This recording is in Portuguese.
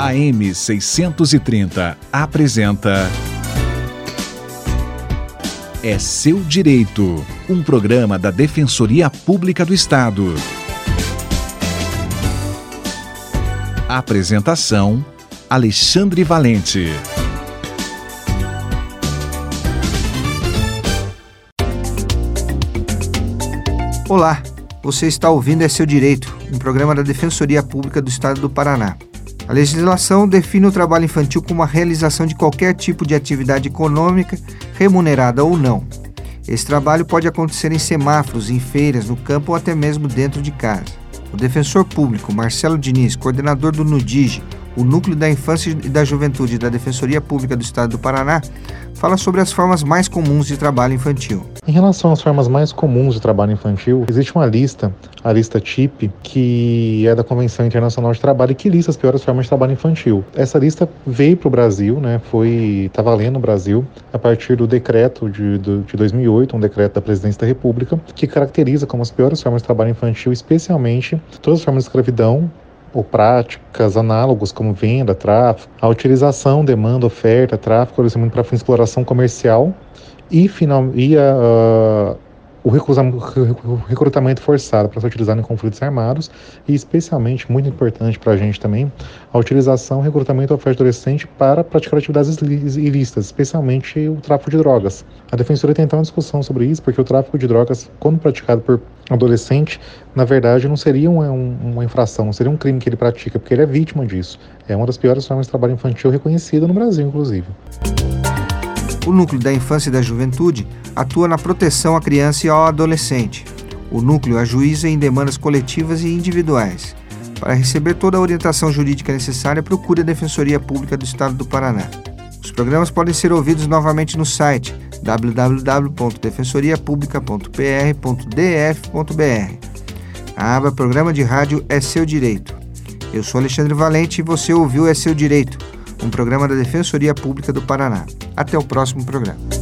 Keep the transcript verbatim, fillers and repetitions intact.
A M seiscentos e trinta apresenta É Seu Direito, um programa da Defensoria Pública do Estado. Apresentação: Alexandre Valente. Olá, você está ouvindo É Seu Direito, um programa da Defensoria Pública do Estado do Paraná. A legislação define o trabalho infantil como a realização de qualquer tipo de atividade econômica, remunerada ou não. Esse trabalho pode acontecer em semáforos, em feiras, no campo ou até mesmo dentro de casa. O defensor público Marcelo Diniz, coordenador do NUDIGE, o Núcleo da Infância e da Juventude da Defensoria Pública do Estado do Paraná, fala sobre as formas mais comuns de trabalho infantil. Em relação às formas mais comuns de trabalho infantil, existe uma lista, a lista T I P, que é da Convenção Internacional de Trabalho e que lista as piores formas de trabalho infantil. Essa lista veio para o Brasil, né, foi, está valendo no Brasil, a partir do decreto de, de dois mil e oito, um decreto da Presidência da República, que caracteriza como as piores formas de trabalho infantil, especialmente todas as formas de escravidão, ou práticas análogos como venda, tráfico, a utilização, demanda, oferta, tráfico, muito para fins de exploração comercial e, final, e a, a, o recrutamento forçado para ser utilizado em conflitos armados e, especialmente, muito importante para a gente também, a utilização e recrutamento oferta adolescente para praticar atividades ilícitas, especialmente o tráfico de drogas. A Defensoria tem então uma discussão sobre isso, porque o tráfico de drogas, quando praticado por adolescente, na verdade não seria uma, uma infração, não seria um crime que ele pratica, porque ele é vítima disso. É uma das piores formas de trabalho infantil reconhecida no Brasil, inclusive. O Núcleo da Infância e da Juventude atua na proteção à criança e ao adolescente. O núcleo ajuiza em demandas coletivas e individuais. Para receber toda a orientação jurídica necessária, procure a Defensoria Pública do Estado do Paraná. Os programas podem ser ouvidos novamente no site w w w ponto defensoria publica ponto p r ponto d f ponto b r. A aba Programa de Rádio É Seu Direito. Eu sou Alexandre Valente e você ouviu É Seu Direito, um programa da Defensoria Pública do Paraná. Até o próximo programa.